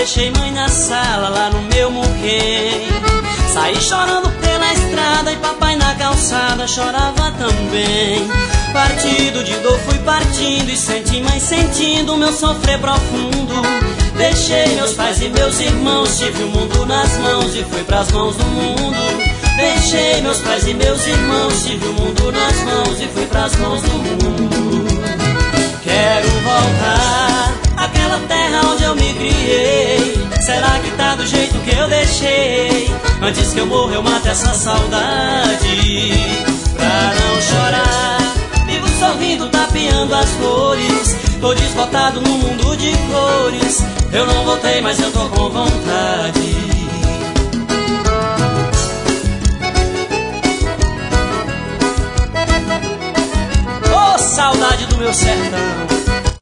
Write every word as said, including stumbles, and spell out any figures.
deixei mãe na sala lá no meu muquém. Saí chorando pela estrada e papai na calçada chorava também. Partido de dor fui partindo e senti mãe sentindo o meu sofrer profundo. Deixei meus pais e meus irmãos, tive o mundo nas mãos e fui pras mãos do mundo. Deixei meus pais e meus irmãos, tive o mundo nas mãos e fui pras mãos do mundo. Quero voltar àquela terra onde eu me criei. Será que tá do jeito que eu deixei? Antes que eu morra eu mato essa saudade. Pra não chorar, vivo sorrindo, tapeando as cores. Tô desbotado no mundo de cores. Eu não voltei, mas eu tô com vontade. Ô, oh, saudade do meu sertão.